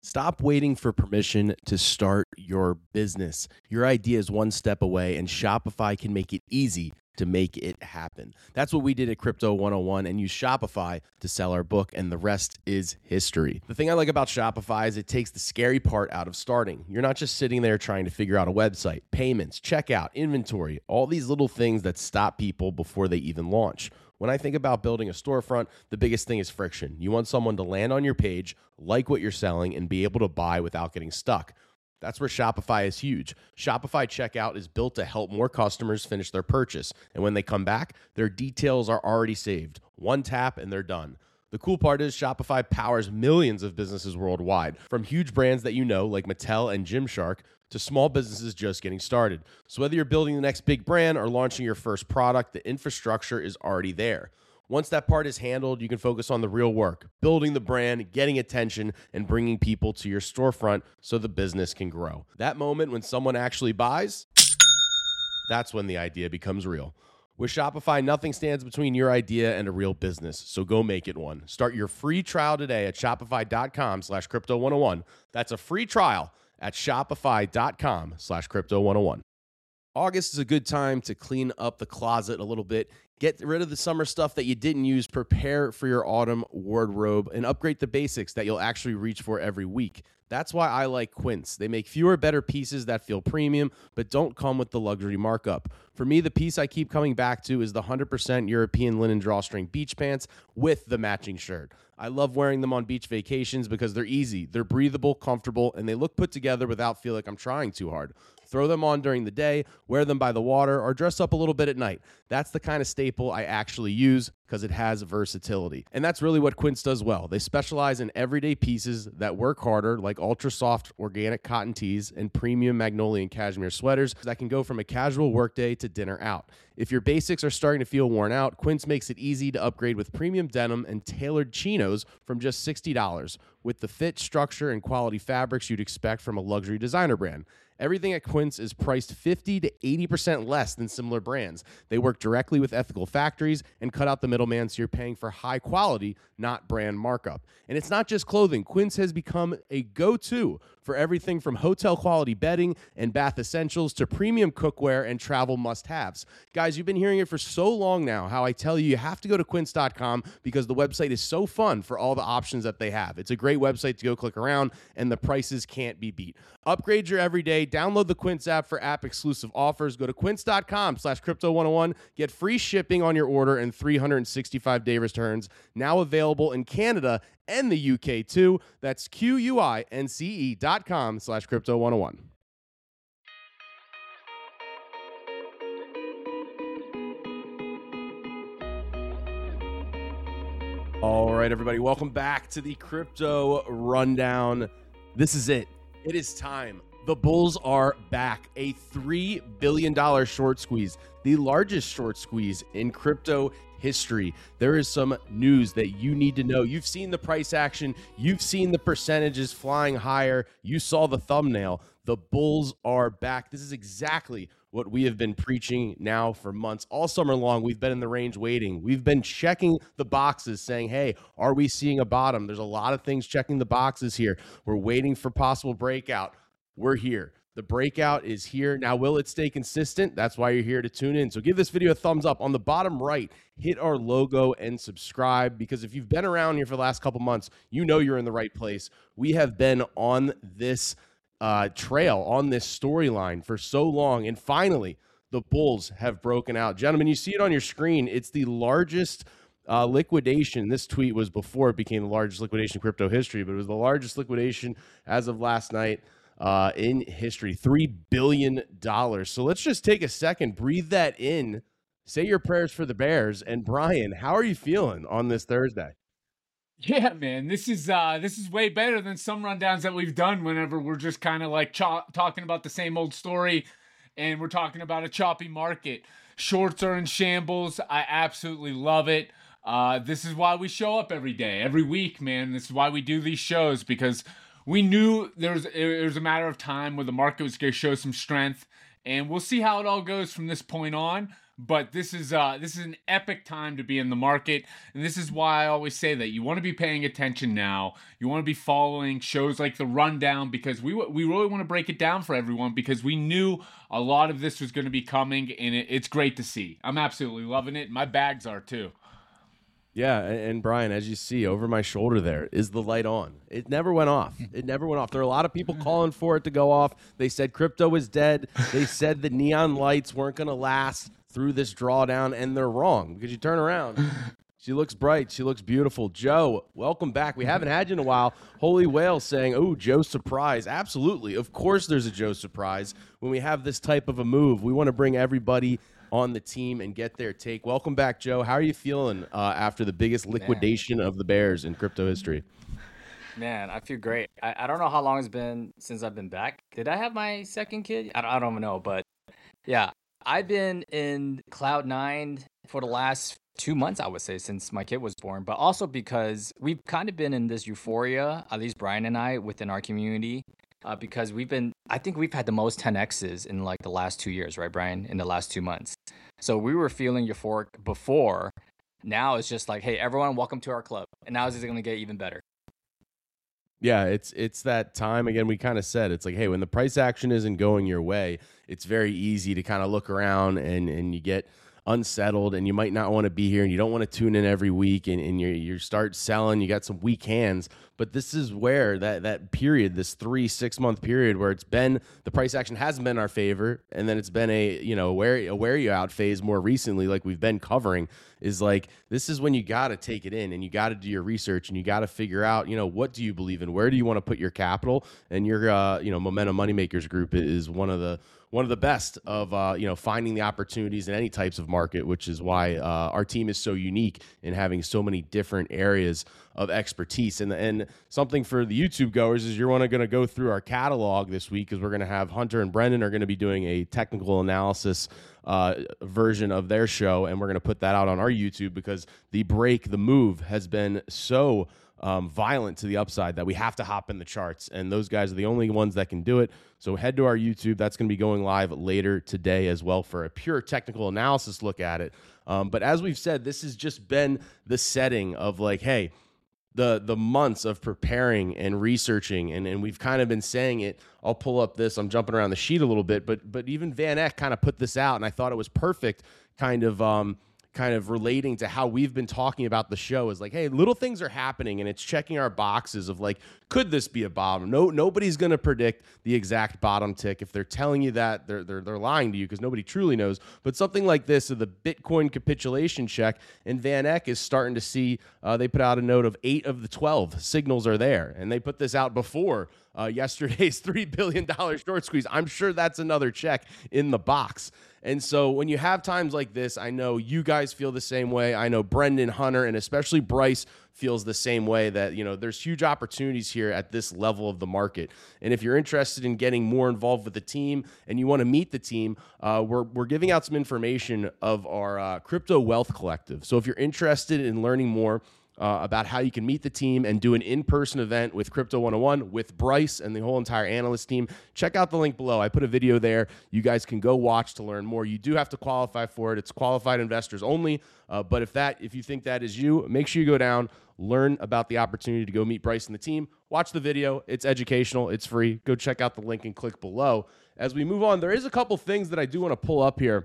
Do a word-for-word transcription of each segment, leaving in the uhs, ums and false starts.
Stop waiting for permission to start your business. Your idea is one step away, and Shopify can make it easy to make it happen. That's what we did at Crypto one oh one and use Shopify to sell our book, and the rest is history. The thing I like about Shopify is it takes the scary part out of starting. You're not just sitting there trying to figure out a website, payments, checkout, inventory, all these little things that stop people before they even launch. When I think about building a storefront, the biggest thing is friction. You want someone to land on your page, like what you're selling, and be able to buy without getting stuck. That's where Shopify is huge. Shopify Checkout is built to help more customers finish their purchase. And when they come back, their details are already saved. One tap and they're done. The cool part is Shopify powers millions of businesses worldwide, from huge brands that you know like Mattel and Gymshark to small businesses just getting started. So whether you're building the next big brand or launching your first product, the infrastructure is already there. Once that part is handled, you can focus on the real work, building the brand, getting attention, and bringing people to your storefront so the business can grow. That moment when someone actually buys, that's when the idea becomes real. With Shopify, nothing stands between your idea and a real business, so go make it one. Start your free trial today at shopify.com slash crypto 101. That's a free trial at shopify.com slash crypto 101. August is a good time to clean up the closet a little bit, get rid of the summer stuff that you didn't use, prepare for your autumn wardrobe, and upgrade the basics that you'll actually reach for every week. That's why I like Quince. They make fewer, better pieces that feel premium, but don't come with the luxury markup. For me, the piece I keep coming back to is the one hundred percent European linen drawstring beach pants with the matching shirt. I love wearing them on beach vacations because they're easy, they're breathable, comfortable, and they look put together without feeling like I'm trying too hard. Throw them on during the day, wear them by the water, or dress up a little bit at night. That's the kind of staple I actually use because it has versatility. And that's really what Quince does well. They specialize in everyday pieces that work harder, like ultra soft organic cotton tees and premium magnolia and cashmere sweaters that can go from a casual workday to dinner out. If your basics are starting to feel worn out, Quince makes it easy to upgrade with premium denim and tailored chinos from just sixty dollars, with the fit, structure, and quality fabrics you'd expect from a luxury designer brand. Everything at Quince is priced fifty to eighty percent less than similar brands. They work directly with ethical factories and cut out the middleman, so you're paying for high quality, not brand markup. And it's not just clothing. Quince has become a go-to for everything from hotel quality bedding and bath essentials to premium cookware and travel must-haves. Guys, you've been hearing it for so long now, how I tell you you have to go to quince dot com because the website is so fun for all the options that they have. It's a great website to go click around, and the prices can't be beat. Upgrade your everyday. Download the Quince app for app-exclusive offers. Go to quince dot com slash crypto one oh one. Get free shipping on your order and three hundred sixty-five day returns. Now available in Canada and the U K too. That's Q-U-I-N-C-E dot com slash crypto one oh one. All right, everybody, welcome back to the Crypto Rundown. This is it. It is time. The bulls are back. A three billion dollars short squeeze, the largest short squeeze in crypto history. There is some news that you need to know. You've seen the price action. You've seen the percentages flying higher. You saw the thumbnail. The bulls are back. This is exactly what we have been preaching now for months. All summer long, we've been in the range waiting. We've been checking the boxes saying, hey, are we seeing a bottom? There's a lot of things checking the boxes here. We're waiting for possible breakout. We're here. The breakout is here. Now, will it stay consistent? That's why you're here to tune in. So give this video a thumbs up. On the bottom right, hit our logo and subscribe, because if you've been around here for the last couple months, you know you're in the right place. We have been on this uh, trail, on this storyline for so long, and finally, the bulls have broken out. Gentlemen, you see it on your screen. It's the largest uh, liquidation. This tweet was before it became the largest liquidation in crypto history, but it was the largest liquidation as of last night. Uh, in history, three billion dollars. So let's just take a second, breathe that in, say your prayers for the Bears. And Brian, how are you feeling on this Thursday? Yeah, man, this is uh, this is way better than some rundowns that we've done whenever we're just kind of like cho- talking about the same old story and we're talking about a choppy market. Shorts are in shambles. I absolutely love it. Uh, this is why we show up every day, every week, man. This is why we do these shows, because we knew there was, it was a matter of time where the market was going to show some strength, and we'll see how it all goes from this point on. But this is uh this is an epic time to be in the market, and this is why I always say that you want to be paying attention now. You want to be following shows like The Rundown, because we we really want to break it down for everyone, because we knew a lot of this was going to be coming, and it, it's great to see. I'm absolutely loving it. My bags are too. Yeah, and, and Brian, as you see over my shoulder there is the light on. It never went off. It never went off. There are a lot of people calling for it to go off. They said crypto was dead. They said the neon lights weren't going to last through this drawdown, and they're wrong, because you turn around. She looks bright. She looks beautiful. Joe, welcome back. We haven't had you in a while. Holy Whale saying, oh, Joe Surprise. Absolutely. Of course there's a Joe Surprise. When we have this type of a move, we want to bring everybody on the team and get their take. Welcome back, Joe. How are you feeling uh, after the biggest liquidation Man. of the Bears in crypto history? Man, I feel great. I, I don't know how long it's been since I've been back. Did I have my second kid? I, I don't know, but yeah. I've been in Cloud nine for the last two months, I would say, since my kid was born, but also because we've kind of been in this euphoria, at least Brian and I, within our community, uh, because we've been, I think we've had the most ten X's in like the last two years, right, Brian, in the last two months. So we were feeling euphoric before. Now it's just like, hey, everyone, welcome to our club. And now it's going to get even better. Yeah, it's it's that time again. We kind of said it's like, hey, when the price action isn't going your way, it's very easy to kind of look around and and you get unsettled, and you might not want to be here, and you don't want to tune in every week, and, and you you start selling. You got some weak hands, but this is where that that period, this three six month period, where it's been the price action hasn't been in our favor, and then it's been a you know where a wear you out phase more recently, like we've been covering. Is like, this is when you got to take it in, and you got to do your research, and you got to figure out, you know, what do you believe in? Where do you want to put your capital? And your, uh, you know, Momentum Moneymakers group is one of the, one of the best of, uh, you know, finding the opportunities in any types of market, which is why uh, our team is so unique in having so many different areas of expertise. And, and something for the YouTube goers is you're going to go through our catalog this week, because we're going to have Hunter and Brendan are going to be doing a technical analysis uh, version of their show, and we're going to put that out on our YouTube, because the break, the move has been so um, violent to the upside that we have to hop in the charts, and those guys are the only ones that can do it. So head to our YouTube. That's going to be going live later today as well for a pure technical analysis look at it. Um, but as we've said, this has just been the setting of like, hey, the the months of preparing and researching, and, and we've kind of been saying it. I'll pull up this. I'm jumping around the sheet a little bit, but but even Van Eck kind of put this out, and I thought it was perfect, kind of um, kind of relating to how we've been talking about the show. Is like, hey, little things are happening, and it's checking our boxes of like, could this be a bottom? No, nobody's going to predict the exact bottom tick. If they're telling you that, they're they're they're lying to you, because nobody truly knows. But something like this, of the Bitcoin capitulation check, and Van Eck is starting to see. Uh, they put out a note of eight of the twelve signals are there, and they put this out before uh, yesterday's three billion dollars short squeeze. I'm sure that's another check in the box. And so when you have times like this, I know you guys feel the same way. I know Brendan, Hunter, and especially Bryce feels the same way, that, you know, there's huge opportunities here at this level of the market. And if you're interested in getting more involved with the team and you want to meet the team, uh, we're, we're giving out some information of our uh, Crypto Wealth Collective. So if you're interested in learning more Uh, about how you can meet the team and do an in-person event with Crypto one oh one with Bryce and the whole entire analyst team, check out the link below. I put a video there. You guys can go watch to learn more. You do have to qualify for it. It's qualified investors only. Uh, but if that, if you think that is you, make sure you go down, learn about the opportunity to go meet Bryce and the team. Watch the video. It's educational. It's free. Go check out the link and click below. As we move on, there is a couple things that I do want to pull up here.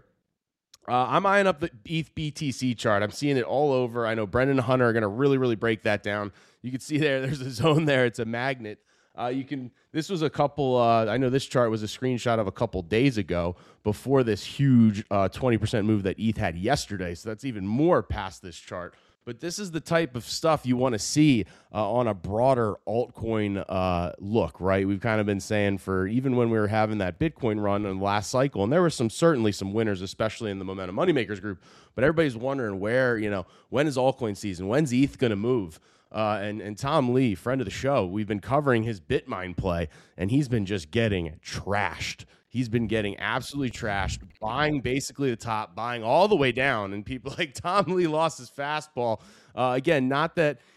Uh, I'm eyeing up the E T H B T C chart. I'm seeing it all over. I know Brendan and Hunter are going to really, really break that down. You can see there, there's a zone there. It's a magnet. Uh, you can. This was a couple. Uh, I know this chart was a screenshot of a couple days ago, before this huge uh, twenty percent move that E T H had yesterday. So that's even more past this chart. But this is the type of stuff you want to see uh, on a broader altcoin uh, look, right? We've kind of been saying for even when we were having that Bitcoin run in the last cycle, and there were some certainly some winners, especially in the Momentum Moneymakers group. But everybody's wondering where, you know, when is altcoin season? When's E T H going to move? Uh, and, and Tom Lee, friend of the show, we've been covering his Bitmine play, and he's been just getting trashed. He's been getting absolutely trashed, buying basically the top, buying all the way down, and people like Tom Lee lost his fastball. Uh, again, not that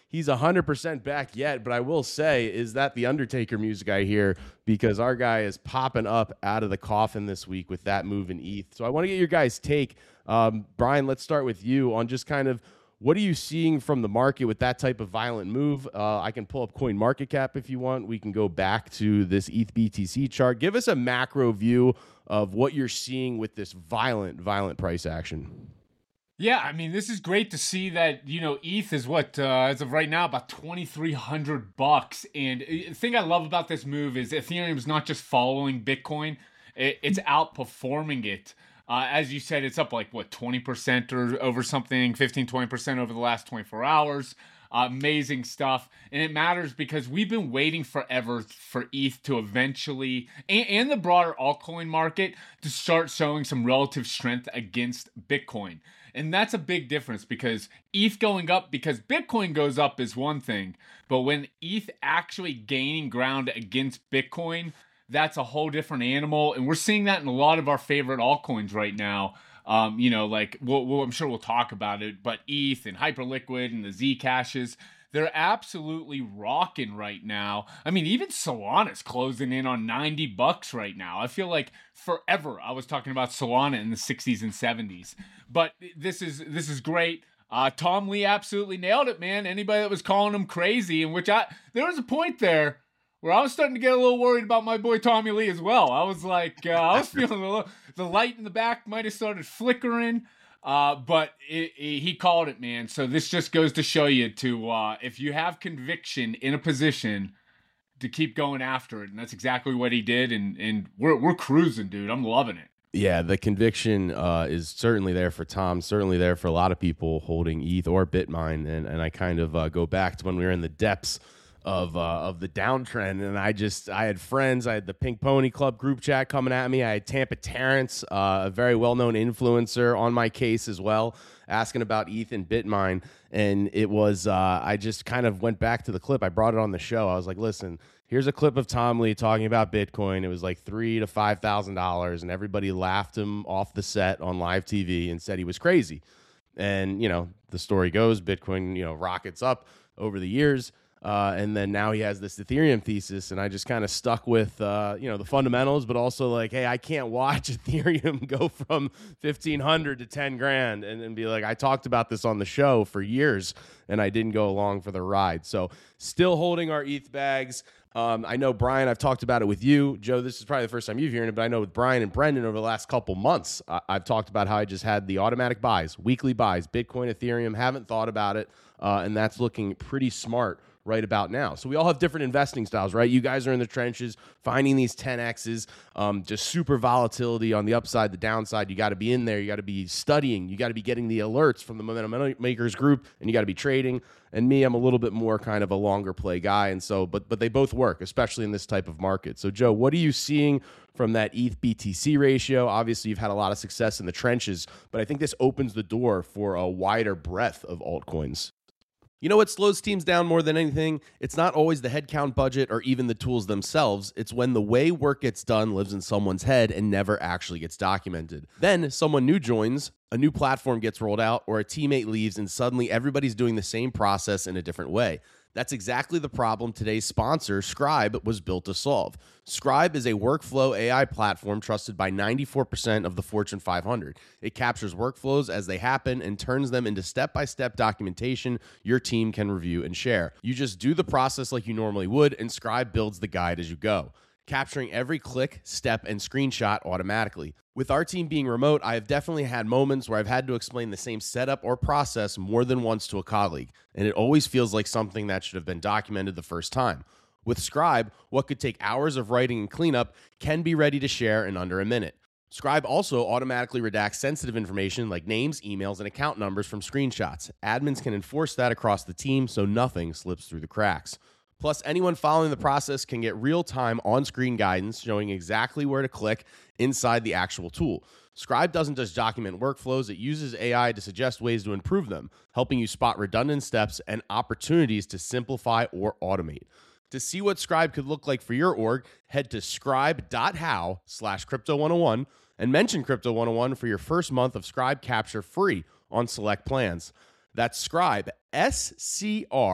he's one hundred percent back yet, but I will say, is that the Undertaker music I hear? Because our guy is popping up out of the coffin this week with that move in E T H. So I want to get your guys' take. Um, Brian, let's start with you on just kind of what are you seeing from the market with that type of violent move? Uh, I can pull up CoinMarketCap if you want. We can go back to this E T H B T C chart. Give us a macro view of what you're seeing with this violent, violent price action. Yeah, I mean, this is great to see that, you know, E T H is what, uh, as of right now, about twenty-three hundred bucks. And the thing I love about this move is Ethereum is not just following Bitcoin, it's outperforming it. Uh, as you said, it's up like, what, twenty percent or over something, fifteen, twenty percent over the last twenty-four hours. Uh, amazing stuff. And it matters because we've been waiting forever for E T H to eventually, and, and the broader altcoin market, to start showing some relative strength against Bitcoin. And that's a big difference because E T H going up because Bitcoin goes up is one thing. But when E T H actually gaining ground against Bitcoin, that's a whole different animal. And we're seeing that in a lot of our favorite altcoins right now. Um, you know, like, we'll, we'll, I'm sure we'll talk about it, but E T H and Hyperliquid and the Zcashes, they're absolutely rocking right now. I mean, even Solana's closing in on ninety bucks right now. I feel like forever I was talking about Solana in the sixties and seventies. But this is this is great. Uh, Tom Lee absolutely nailed it, man. Anybody that was calling him crazy, in which I there was a point there where I was starting to get a little worried about my boy Tommy Lee as well. I was like, uh, I was feeling a little, the light in the back might have started flickering, uh, but it, it, he called it, man. So this just goes to show you to, uh, if you have conviction in a position, to keep going after it. And that's exactly what he did. And, and we're, we're cruising, dude. I'm loving it. Yeah, the conviction uh, is certainly there for Tom, certainly there for a lot of people holding E T H or Bitmine. And, and I kind of uh, go back to when we were in the depths of uh, of the downtrend, and I just I had friends. I had the Pink Pony Club group chat coming at me. I had Tampa Terrence, uh, a very well known influencer, on my case as well, asking about E T H and Bitmine. And it was uh, I just kind of went back to the clip. I brought it on the show. I was like, listen, here's a clip of Tom Lee talking about Bitcoin. It was like three to five thousand dollars, and everybody laughed him off the set on live T V and said he was crazy. And you know, the story goes, Bitcoin, you know, rockets up over the years. Uh, and then now he has this Ethereum thesis, and I just kind of stuck with, uh, you know, the fundamentals, but also like, hey, I can't watch Ethereum go from fifteen hundred to ten grand and, and be like, I talked about this on the show for years, and I didn't go along for the ride. So still holding our E T H bags. Um, I know, Brian, I've talked about it with you. Joe, this is probably the first time you've heard it, but I know with Brian and Brendan over the last couple months, I- I've talked about how I just had the automatic buys, weekly buys, Bitcoin, Ethereum, haven't thought about it, uh, and that's looking pretty smart right about now. So we all have different investing styles, right? You guys are in the trenches finding these ten X's, um, just super volatility on the upside, the downside. You got to be in there. You got to be studying. You got to be getting the alerts from the Momentum Makers group, and you got to be trading. And me, I'm a little bit more kind of a longer play guy. And so, but but they both work, especially in this type of market. So Joe, what are you seeing from that E T H B T C ratio? Obviously, you've had a lot of success in the trenches, but I think this opens the door for a wider breadth of altcoins. You know what slows teams down more than anything? It's not always the headcount budget or even the tools themselves. It's when the way work gets done lives in someone's head and never actually gets documented. Then someone new joins, a new platform gets rolled out, or a teammate leaves, and suddenly everybody's doing the same process in a different way. That's exactly the problem today's sponsor, Scribe, was built to solve. Scribe is a workflow A I platform trusted by ninety-four percent of the Fortune five hundred. It captures workflows as they happen and turns them into step-by-step documentation your team can review and share. You just do the process like you normally would, and Scribe builds the guide as you go, capturing every click, step, and screenshot automatically. With our team being remote, I have definitely had moments where I've had to explain the same setup or process more than once to a colleague, and it always feels like something that should have been documented the first time. With Scribe, what could take hours of writing and cleanup can be ready to share in under a minute. Scribe also automatically redacts sensitive information like names, emails, and account numbers from screenshots. Admins can enforce that across the team so nothing slips through the cracks. Plus, anyone following the process can get real-time on-screen guidance showing exactly where to click inside the actual tool. Scribe doesn't just document workflows, it uses A I to suggest ways to improve them, helping you spot redundant steps and opportunities to simplify or automate. To see what Scribe could look like for your org, head to scribe.how slash crypto 101 and mention Crypto one oh one for your first month of Scribe Capture free on select plans. That's Scribe, S C R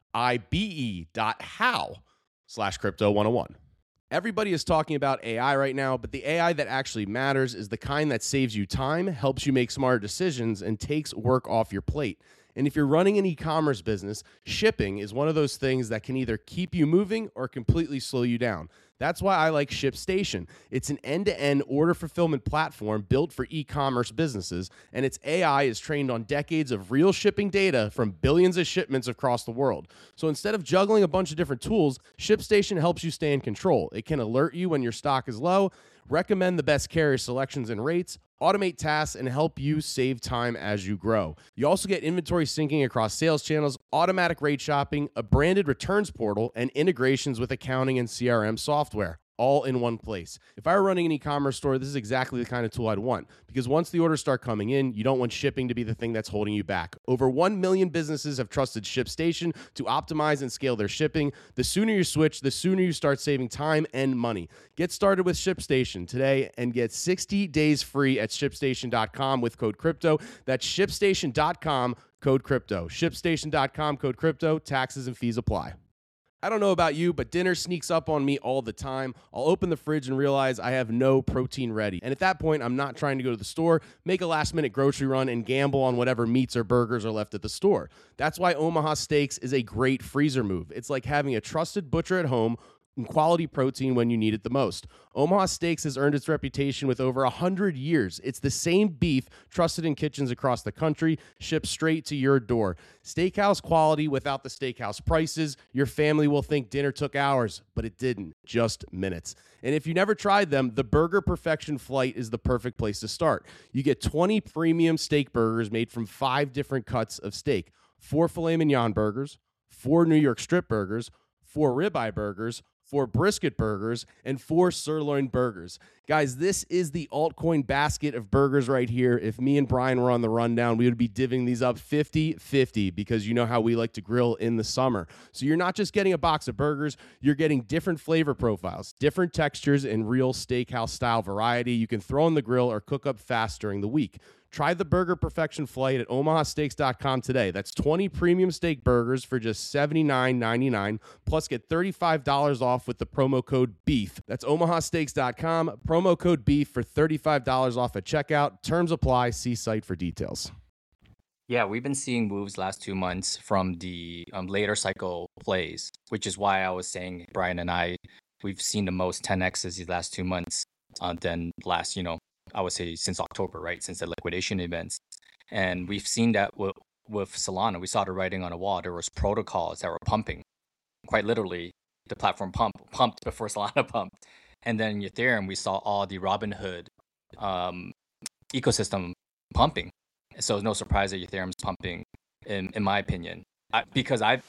I-B-E dot how slash crypto 101. Everybody is talking about A I right now, but the A I that actually matters is the kind that saves you time, helps you make smarter decisions, and takes work off your plate. And if you're running an e-commerce business, shipping is one of those things that can either keep you moving or completely slow you down. That's why I like ShipStation. It's an end-to-end order fulfillment platform built for e-commerce businesses, and its A I is trained on decades of real shipping data from billions of shipments across the world. So instead of juggling a bunch of different tools, ShipStation helps you stay in control. It can alert you when your stock is low, recommend the best carrier selections and rates, automate tasks, and help you save time as you grow. You also get inventory syncing across sales channels, automatic rate shopping, a branded returns portal, and integrations with accounting and C R M software, all in one place. If I were running an e-commerce store, this is exactly the kind of tool I'd want, because once the orders start coming in, you don't want shipping to be the thing that's holding you back. Over one million businesses have trusted ShipStation to optimize and scale their shipping. The sooner you switch, the sooner you start saving time and money. Get started with ShipStation today and get sixty days free at ShipStation dot com with code crypto. That's ShipStation dot com, code crypto. ShipStation dot com, code crypto. Taxes and fees apply. I don't know about you, but dinner sneaks up on me all the time. I'll open the fridge and realize I have no protein ready. And at that point, I'm not trying to go to the store, make a last-minute grocery run, and gamble on whatever meats or burgers are left at the store. That's why Omaha Steaks is a great freezer move. It's like having a trusted butcher at home and quality protein when you need it the most. Omaha Steaks has earned its reputation with over one hundred years. It's the same beef trusted in kitchens across the country, shipped straight to your door. Steakhouse quality without the steakhouse prices. Your family will think dinner took hours, but it didn't, just minutes. And if you never tried them, the Burger Perfection Flight is the perfect place to start. You get twenty premium steak burgers made from five different cuts of steak. Four filet mignon burgers, four New York strip burgers, four ribeye burgers, four brisket burgers, and four sirloin burgers. Guys, this is the altcoin basket of burgers right here. If me and Brian were on the rundown, we would be divvying these up fifty fifty because you know how we like to grill in the summer. So you're not just getting a box of burgers, you're getting different flavor profiles, different textures, and real steakhouse style variety you can throw on the grill or cook up fast during the week. Try the Burger Perfection Flight at omaha steaks dot com today. That's twenty premium steak burgers for just seventy-nine ninety-nine. Plus, get thirty-five dollars off with the promo code BEEF. That's omaha steaks dot com. Promo code BEEF for thirty-five dollars off at checkout. Terms apply. See site for details. Yeah, we've been seeing moves last two months from the um, later cycle plays, which is why I was saying, Brian and I, we've seen the most ten X's these last two months uh, than last, you know, I would say since October, right? Since the liquidation events. And we've seen that w- with Solana. We saw the writing on the wall. There was protocols that were pumping. Quite literally, the platform pump, pumped before Solana pumped. And then in Ethereum, we saw all the Robinhood um, ecosystem pumping. So it's no surprise that Ethereum's pumping, in, in my opinion. I, because I've...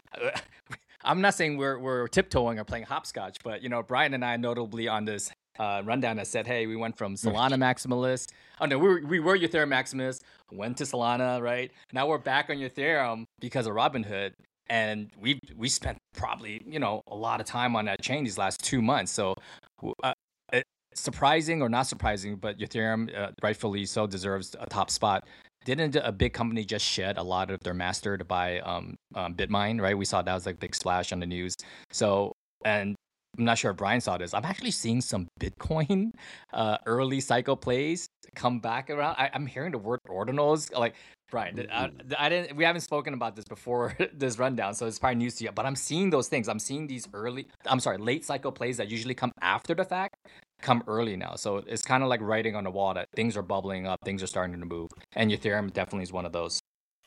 I'm not saying we're we're tiptoeing or playing hopscotch, but, you know, Brian and I notably on this Uh, rundown that said, hey, we went from Solana maximalist. Oh no, we were, we were Ethereum maximalist, went to Solana, right? Now we're back on Ethereum because of Robinhood, and we we spent probably, you know, a lot of time on that chain these last two months. So, uh, it, surprising or not surprising, but Ethereum uh, rightfully so deserves a top spot. Didn't a big company just shed a lot of their master to buy um, um, Bitmine, right? We saw that was like a big splash on the news. So, and I'm not sure if Brian saw this. I'm actually seeing some Bitcoin uh, early cycle plays come back around. I, I'm hearing the word ordinals. Like, Brian, I, I didn't. We haven't spoken about this before this rundown, so it's probably news to you. But I'm seeing those things. I'm seeing these early. I'm sorry, late cycle plays that usually come after the fact come early now. So it's kind of like writing on the wall that things are bubbling up, things are starting to move, and Ethereum definitely is one of those.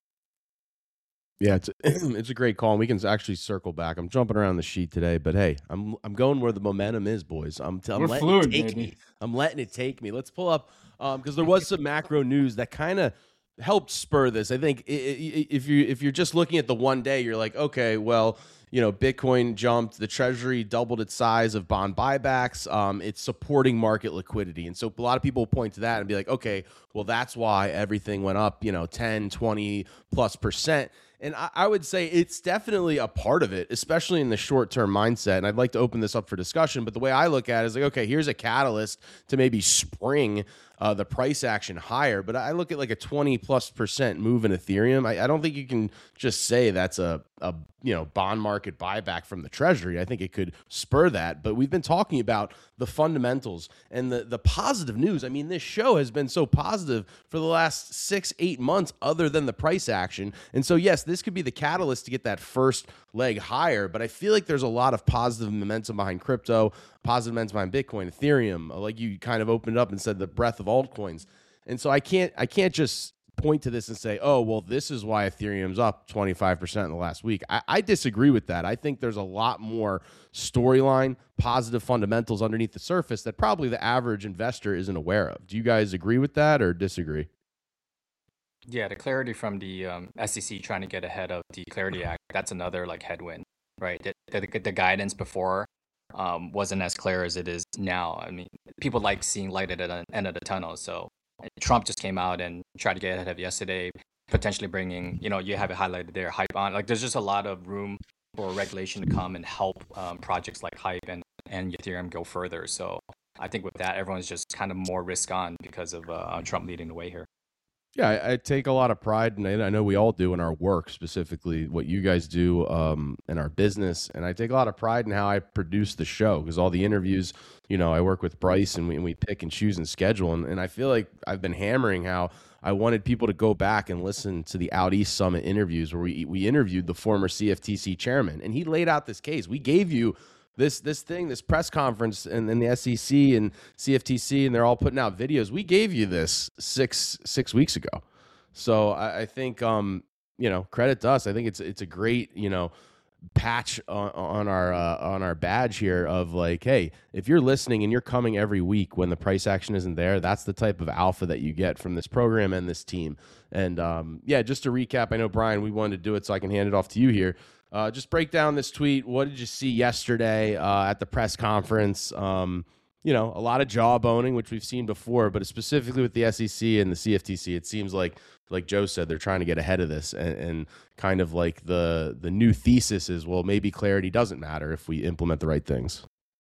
Yeah, it's it's a great call, and we can actually circle back. I'm jumping around the sheet today, but hey, I'm I'm going where the momentum is, boys. I'm, t- I'm We're letting fluid, it take baby. me. I'm letting it take me. Let's pull up because um, there was some macro news that kind of helped spur this. I think i- i- if you if you're just looking at the one day, you're like, okay, well, you know, Bitcoin jumped, the Treasury doubled its size of bond buybacks. Um, it's supporting market liquidity, and so a lot of people point to that and be like, okay, well, that's why everything went up, you know, ten, twenty plus percent. And I, I would say it's definitely a part of it, especially in the short-term mindset. And I'd like to open this up for discussion. But the way I look at it is like, okay, here's a catalyst to maybe spring uh, the price action higher. But I look at like a twenty plus percent move in Ethereum. I, I don't think you can just say that's a a you know bond market buyback from the Treasury. I think it could spur that. But we've been talking about the fundamentals and the the positive news. I mean, this show has been so positive for the last six, eight months, other than the price action. And so, yes, this could be the catalyst to get that first leg higher. But I feel like there's a lot of positive momentum behind crypto, positive momentum behind Bitcoin, Ethereum. Like you kind of opened up and said, the breadth of altcoins. And so I can't I can't just point to this and say, oh, well, this is why Ethereum's up twenty-five percent in the last week. I, I disagree with that. I think there's a lot more storyline, positive fundamentals underneath the surface that probably the average investor isn't aware of. Do you guys agree with that or disagree? Yeah, the clarity from the um, S E C trying to get ahead of the Clarity Act, that's another like headwind, right? The, the, the guidance before um, wasn't as clear as it is now. I mean, people like seeing light at the end of the tunnel. So Trump just came out and tried to get ahead of yesterday, potentially bringing, you know, you have it highlighted there, Hype on. Like, there's just a lot of room for regulation to come and help um, projects like Hype and, and Ethereum go further. So I think with that, everyone's just kind of more risk on because of uh, Trump leading the way here. Yeah, I, I take a lot of pride, and I know we all do in our work, specifically what you guys do um, in our business. And I take a lot of pride in how I produce the show, because all the interviews, you know, I work with Bryce and we, and we pick and choose and schedule. And, and I feel like I've been hammering how I wanted people to go back and listen to the Out East Summit interviews where we we interviewed the former C F T C chairman, and he laid out this case. We gave you this this thing, this press conference, and, and the S E C and C F T C, and they're all putting out videos. We gave you this six six weeks ago. So I, I think, um, you know, credit to us. I think it's it's a great, you know, patch on, on our uh, on our badge here of like, hey, if you're listening and you're coming every week when the price action isn't there, that's the type of alpha that you get from this program and this team. And um, yeah, just to recap, I know, Brian, we wanted to do it so I can hand it off to you here. Uh, just break down this tweet. What did you see yesterday uh, at the press conference? Um, you know, a lot of jawboning, which we've seen before, but specifically with the S E C and the C F T C, it seems like, like Joe said, they're trying to get ahead of this, and, and kind of like the the new thesis is, well, maybe clarity doesn't matter if we implement the right things.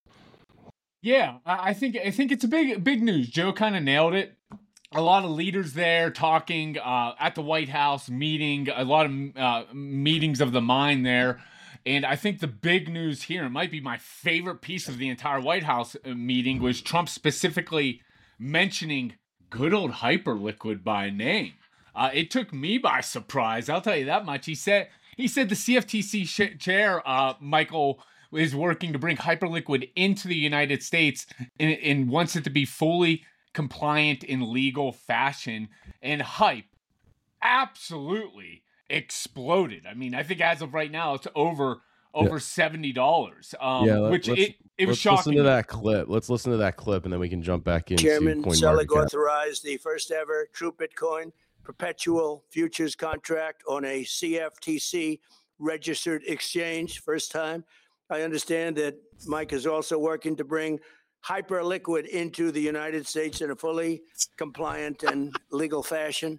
Yeah, I think I think it's a big big news. Joe kind of nailed it. A lot of leaders there talking uh, at the White House, meeting, a lot of uh, meetings of the mind there. And I think the big news here, it might be my favorite piece of the entire White House meeting, was Trump specifically mentioning good old Hyperliquid by name. Uh, it took me by surprise, I'll tell you that much. He said he said the C F T C sh- chair, uh, Michael, is working to bring Hyperliquid into the United States and, and wants it to be fully compliant in legal fashion. And Hype absolutely exploded. I mean, I think as of right now, it's over over yeah. seventy dollars. Um, yeah, let, which it, it was let's shocking. Listen to that clip. Let's listen to that clip, and then we can jump back into Chairman Selig CoinMarketCap. authorized the first ever True Bitcoin perpetual futures contract on a C F T C registered exchange. First time. I understand that Mike is also working to bring Hyperliquid into the United States in a fully compliant and legal fashion.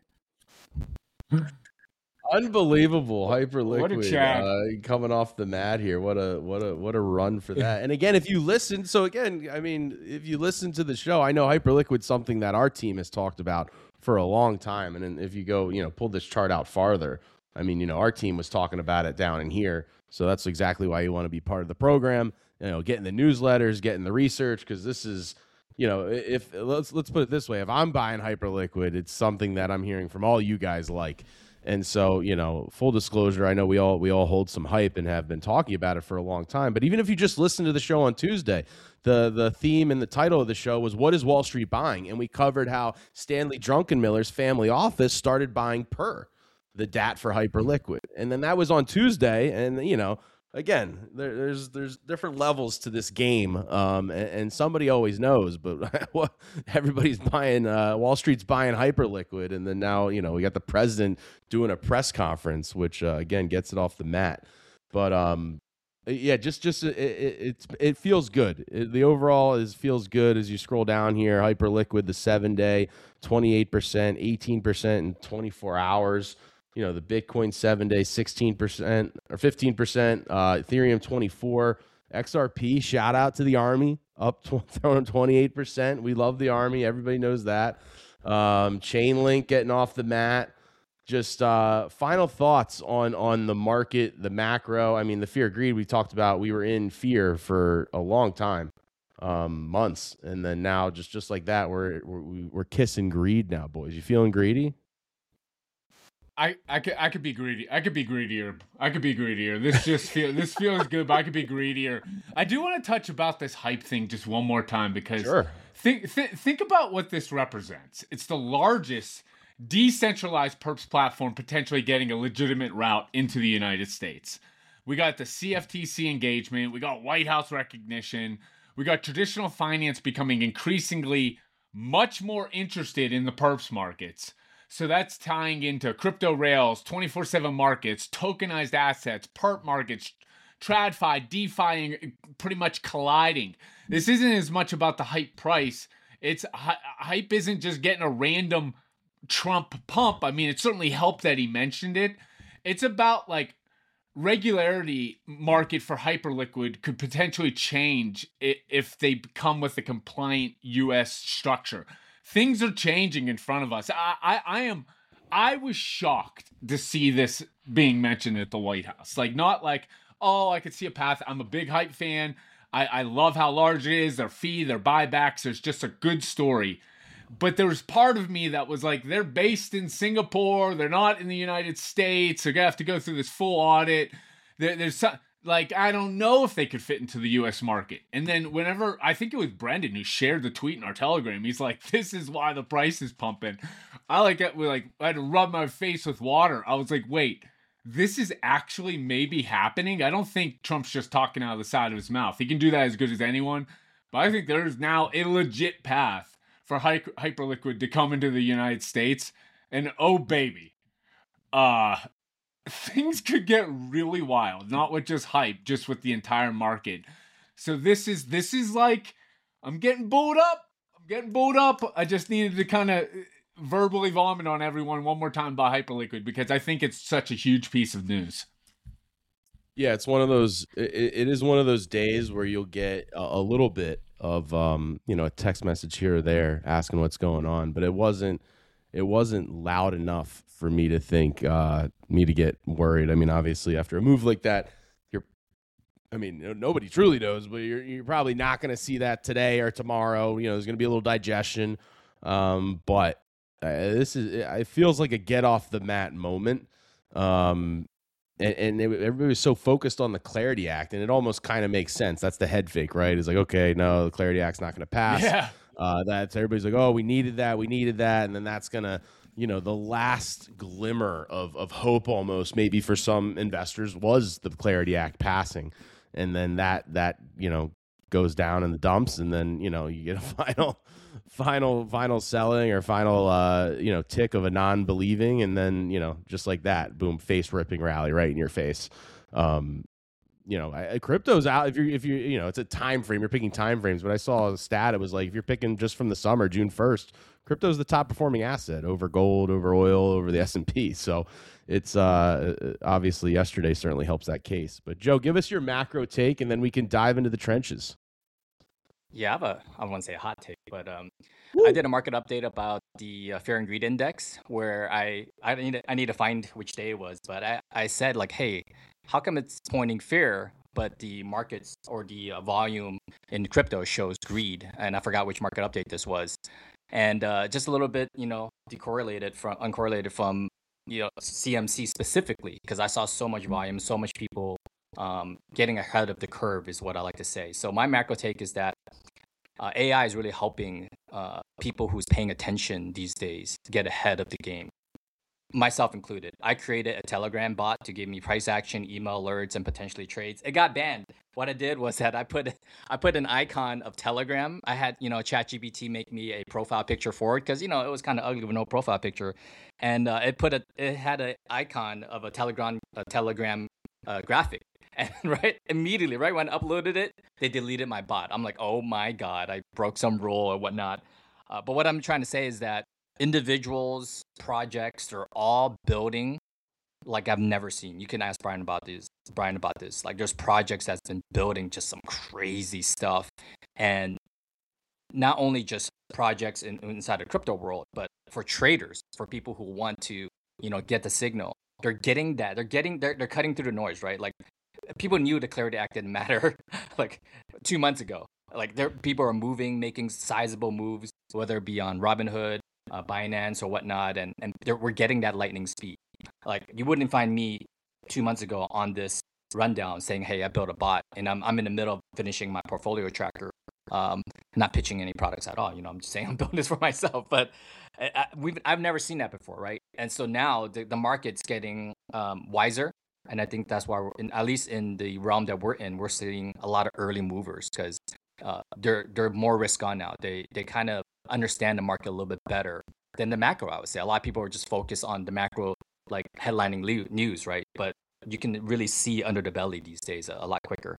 Unbelievable, Hyperliquid What a chat. uh, coming off the mat here. What a what a what a run for that. And again, if you listen, so again, I mean, if you listen to the show, I know Hyperliquid's something that our team has talked about for a long time. And then if you go, you know, pull this chart out farther, I mean, you know, our team was talking about it down in here. So that's exactly why you want to be part of the program. You know, getting the newsletters, getting the research, because this is, you know, if let's let's put it this way, if I'm buying Hyperliquid, it's something that I'm hearing from all you guys like. And so, you know, full disclosure, I know we all we all hold some hype and have been talking about it for a long time. But even if you just listen to the show on Tuesday, the the theme and the title of the show was "What is Wall Street buying?" And we covered how Stanley Druckenmiller's family office started buying Per, the D A T for Hyperliquid. And then that was on Tuesday. And, you know, again, there, there's there's different levels to this game, um, and, and somebody always knows. But everybody's buying, uh, Wall Street's buying Hyperliquid, and then now, you know, we got the president doing a press conference, which uh, again gets it off the mat. But um, yeah, just just it it, it, it feels good. It, the overall is feels good as you scroll down here. Hyperliquid, the seven day, twenty-eight percent, eighteen percent in twenty-four hours. You know, the Bitcoin seven day, sixteen percent or fifteen percent, uh, Ethereum twenty-four, X R P, shout out to the Army, up twenty-eight percent. We love the Army. Everybody knows that. Um, Chainlink getting off the mat. just uh, final thoughts on on the market, the macro. I mean, the fear of greed we talked about. We were in fear for a long time, um, months, and then now just just like that, we're we're, we're kissing greed now, boys. You feeling greedy? I, I could I could be greedy. I could be greedier. I could be greedier. This just feel this feels good, but I could be greedier. I do want to touch about this hype thing just one more time because Sure. think th- think about what this represents. It's the largest decentralized perps platform potentially getting a legitimate route into the United States. We got the C F T C engagement. We got White House recognition. We got traditional finance becoming increasingly much more interested in the perps markets. So that's tying into crypto rails, twenty-four seven markets, tokenized assets, perp markets, TradFi, DeFi, pretty much colliding. This isn't as much about the hype price. It's hype isn't just getting a random Trump pump. I mean, it certainly helped that he mentioned it. It's about like regularity market for Hyperliquid could potentially change if they come with a compliant U S structure. Things are changing in front of us. I, I, I am, I was shocked to see this being mentioned at the White House. Like, not like, oh, I could see a path. I'm a big hype fan. I, I love how large it is. Their fee, their buybacks. There's just a good story. But there was part of me that was like, they're based in Singapore. They're not in the United States. They're going to have to go through this full audit. There, there's some, like, I don't know if they could fit into the U S market. And then whenever, I think it was Brendan who shared the tweet in our Telegram. He's like, this is why the price is pumping. I like it. We like, I had to rub my face with water. I was like, wait, this is actually maybe happening. I don't think Trump's just talking out of the side of his mouth. He can do that as good as anyone. But I think there is now a legit path for Hy- Hyperliquid to come into the United States. And oh, baby, uh, things could get really wild. Not with just hype, just with the entire market. So this is, this is like, I'm getting booed up. I'm getting booed up. I just needed to kind of verbally vomit on everyone one more time about Hyperliquid because I think it's such a huge piece of news. Yeah, it's one of those. It, it is one of those days where you'll get a, a little bit of, um, you know, a text message here or there asking what's going on, but it wasn't. It wasn't loud enough for me to think uh, me to get worried. I mean, obviously, after a move like that, you're. I mean, nobody truly knows, but you're you're probably not going to see that today or tomorrow. You know, there's going to be a little digestion, um, but uh, this is. It feels like a get off the mat moment. Um, And, and it, everybody was so focused on the Clarity Act, and it almost kind of makes sense. That's the head fake, right? It's like, okay, no, the Clarity Act's not going to pass. Yeah. Uh, that's everybody's like, oh, we needed that, we needed that, and then that's gonna, you know, the last glimmer of of hope, almost maybe for some investors, was the Clarity Act passing, and then that that you know goes down in the dumps, and then you know you get a final. final final selling or final uh you know tick of a non-believing, and then you know just like that, boom, face ripping rally right in your face. um you know I, crypto's out. If you're if you you know it's a time frame, you're picking time frames, but I saw a stat. It was like, if you're picking just from the summer, June first, crypto's the top performing asset over gold, over oil, over the S and P. So it's uh obviously yesterday certainly helps that case. But Joe, give us your macro take, and then we can dive into the trenches. Yeah, I have a, I wouldn't say a hot take, but um, Woo. I did a market update about the uh, Fear and Greed Index, where I I need to, I need to find which day it was, but I, I said like, hey, how come it's pointing fear, but the markets or the uh, volume in crypto shows greed? And I forgot which market update this was, and uh, just a little bit, you know, decorrelated from uncorrelated from you know C M C specifically, because I saw so much volume, so much people um, getting ahead of the curve is what I like to say. So my macro take is that uh, A I is really helping uh, people who's paying attention these days to get ahead of the game, myself included. I created a Telegram bot to give me price action, email alerts, and potentially trades. It got banned. What I did was that I put I put an icon of Telegram. I had you know ChatGPT make me a profile picture for it, because you know it was kind of ugly with no profile picture, and uh, it put a it had an icon of a Telegram a Telegram uh, graphic. And right immediately, right when I uploaded it, they deleted my bot. I'm like, oh my God, I broke some rule or whatnot. Uh, but what I'm trying to say is that individuals, projects, they're all building like I've never seen. You can ask Brian about this. Brian about this. Like, there's projects that's been building just some crazy stuff, and not only just projects in, inside the crypto world, but for traders, for people who want to you know, get the signal. They're getting that. They're getting. They're they're cutting through the noise, right? Like people knew the Clarity Act didn't matter like two months ago. Like there, people are moving, making sizable moves, whether it be on Robinhood, uh, Binance, or whatnot, and and we're getting that lightning speed. Like you wouldn't find me two months ago on this rundown saying, "Hey, I built a bot," and I'm I'm in the middle of finishing my portfolio tracker. Um, not pitching any products at all. You know, I'm just saying I'm building this for myself. But I, I, we've I've never seen that before, right? And so now the, the market's getting um, wiser, and I think that's why we're in, at least in the realm that we're in, we're seeing a lot of early movers because uh, they're they're more risk on now. They they kind of understand the market a little bit better than the macro. I would say a lot of people are just focused on the macro, like headlining le- news, right? But you can really see under the belly these days a, a lot quicker.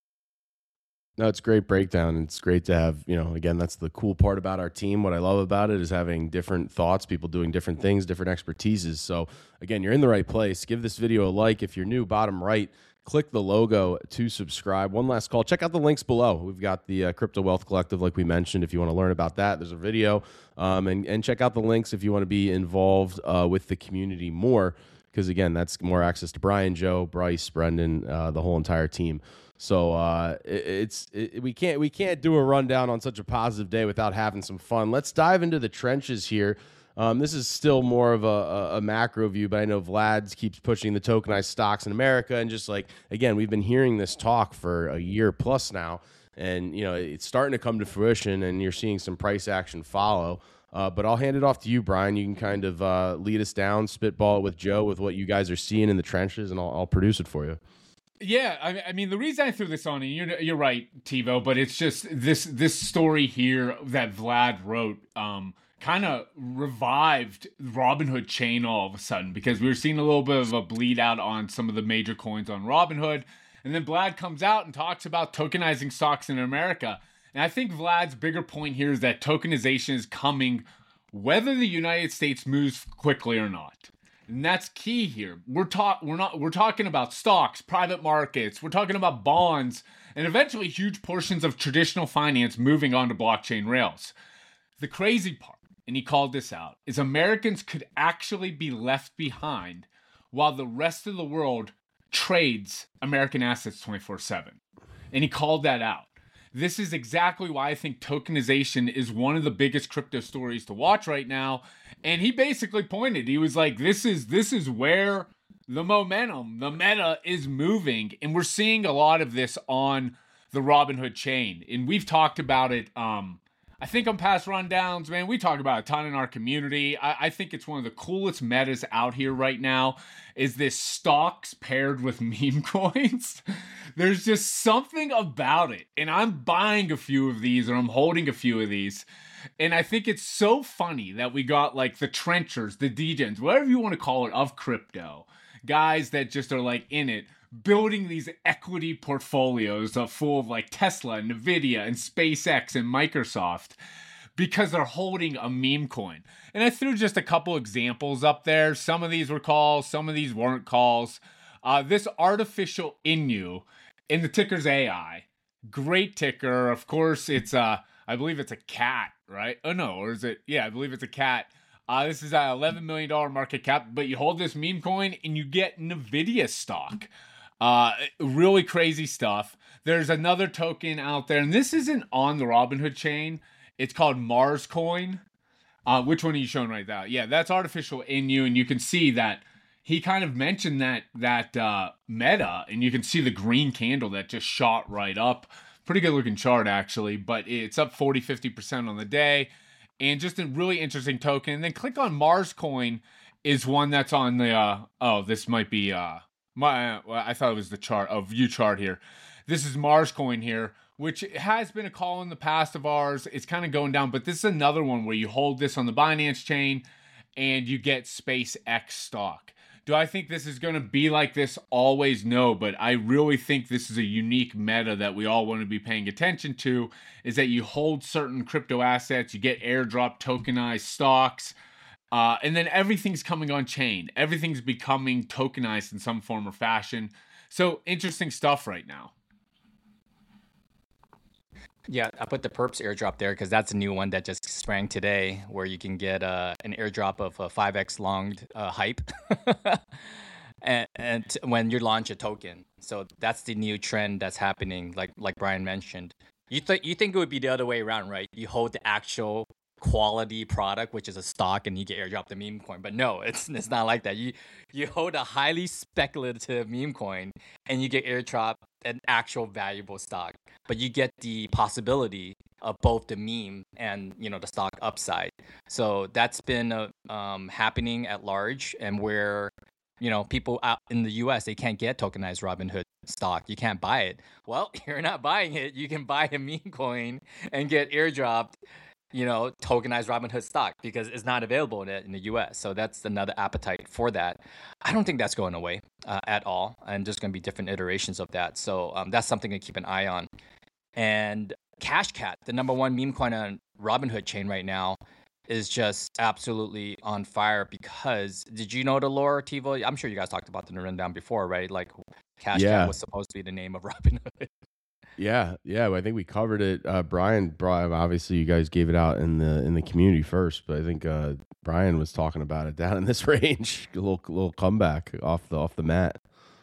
No, it's a great breakdown. It's great to have, you know, again, that's the cool part about our team. What I love about it is having different thoughts, people doing different things, different expertises. So again, you're in the right place. Give this video a like. If you're new, bottom right, click the logo to subscribe. One last call. Check out the links below. We've got the uh, Crypto Wealth Collective, like we mentioned. If you want to learn about that, there's a video. Um, and, and check out the links if you want to be involved uh, with the community more. Because again, that's more access to Brian, Joe, Bryce, Brendan, uh, the whole entire team. So uh, it, it's it, we can't we can't do a rundown on such a positive day without having some fun. Let's dive into the trenches here. Um, this is still more of a, a, a macro view, but I know Vlad keeps pushing the tokenized stocks in America, and just like again, we've been hearing this talk for a year plus now, and you know it's starting to come to fruition, and you're seeing some price action follow. Uh, but I'll hand it off to you, Brian. You can kind of uh, lead us down, spitball it with Joe with what you guys are seeing in the trenches, and I'll, I'll produce it for you. Yeah, I, I mean, the reason I threw this on, and you're, you're right, TiVo, but it's just this this story here that Vlad wrote um, kind of revived Robinhood chain all of a sudden, because we were seeing a little bit of a bleed out on some of the major coins on Robinhood. And then Vlad comes out and talks about tokenizing stocks in America. And I think Vlad's bigger point here is that tokenization is coming whether the United States moves quickly or not. And that's key here. We're talk we're not we're talking about stocks, private markets, we're talking about bonds, and eventually huge portions of traditional finance moving onto blockchain rails. The crazy part, and he called this out, is Americans could actually be left behind while the rest of the world trades American assets twenty-four seven. And he called that out. This is exactly why I think tokenization is one of the biggest crypto stories to watch right now. And he basically pointed, he was like, this is this is where the momentum, the meta is moving. And we're seeing a lot of this on the Robinhood chain. And we've talked about it, um, I think on past rundowns, man, we talk about it a ton in our community. I, I think it's one of the coolest metas out here right now is this stocks paired with meme coins. There's just something about it. And I'm buying a few of these, or I'm holding a few of these. And I think it's so funny that we got like the trenchers, the degens, whatever you want to call it, of crypto. Guys that just are like in it, building these equity portfolios of full of like Tesla, Nvidia, and SpaceX and Microsoft because they're holding a meme coin. And I threw just a couple examples up there. Some of these were calls, some of these weren't calls. Uh, this artificial Inu, in the ticker's A I, great ticker. Of course, it's a, I believe it's a cat, right? Oh no, or is it? Yeah, I believe it's a cat. Uh, this is an eleven million dollars market cap, but you hold this meme coin and you get Nvidia stock. Uh, really crazy stuff. There's another token out there, and this isn't on the Robinhood chain. It's called Mars Coin. Uh, which one are you showing right now? Yeah, that's artificial Inu, and you can see that he kind of mentioned that that uh, meta, and you can see the green candle that just shot right up. Pretty good looking chart, actually, but it's up forty, fifty percent on the day, and just a really interesting token. And then click on Mars Coin is one that's on the, uh, oh, this might be... Uh, My, well, I thought it was the chart, a view chart here. This is Mars Coin here, which has been a call in the past of ours. It's kind of going down, but this is another one where you hold this on the Binance chain and you get SpaceX stock. Do I think this is going to be like this? Always no, but I really think this is a unique meta that we all want to be paying attention to, is that you hold certain crypto assets, you get airdrop tokenized stocks, Uh, and then everything's coming on chain. Everything's becoming tokenized in some form or fashion. So interesting stuff right now. Yeah, I put the Perps airdrop there because that's a new one that just sprang today, where you can get uh, an airdrop of a five x long uh, hype, and, and t- when you launch a token. So that's the new trend that's happening. Like like Brian mentioned, you think you think it would be the other way around, right? You hold the actual quality product, which is a stock, and you get airdropped the meme coin. But no, it's it's not like that. You you hold a highly speculative meme coin, and you get airdropped an actual valuable stock, but you get the possibility of both the meme and you know the stock upside. So that's been uh, um, happening at large, and where you know people out in the U S they can't get tokenized Robinhood stock. You can't buy it. Well, you're not buying it. You can buy a meme coin and get airdropped you know, tokenized Robinhood stock because it's not available in, in the U S. So that's another appetite for that. I don't think that's going away uh, at all. And there's going to be different iterations of that. So um, that's something to keep an eye on. And Cashcat, the number one meme coin on Robinhood chain right now, is just absolutely on fire because did you know the lore, Tivo? I'm sure you guys talked about the rundown before, right? Like Cashcat Yeah. was supposed to be the name of Robinhood. Yeah, yeah, I think we covered it. Uh, Brian, Brian, obviously, you guys gave it out in the in the community first, but I think uh, Brian was talking about it down in this range. A little little comeback off the off the mat.